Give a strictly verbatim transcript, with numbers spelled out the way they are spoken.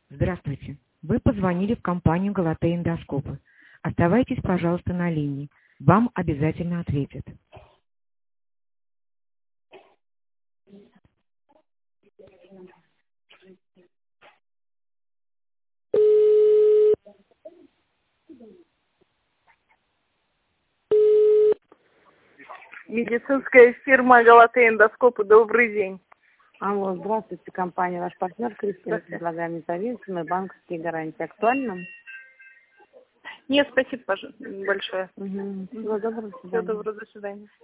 Здравствуйте. Вы позвонили в компанию «Галатея Эндоскопы». Оставайтесь, пожалуйста, на линии. Вам обязательно ответят. Медицинская фирма «Галатея Эндоскопы». Добрый день. Алло, здравствуйте, компания «Ваш партнер» Кристина. Предлагаем независимые банковские гарантии. Актуально? Нет, спасибо, пожалуйста, большое. Угу. Всего доброго, до Всего свидания. доброго, до свидания.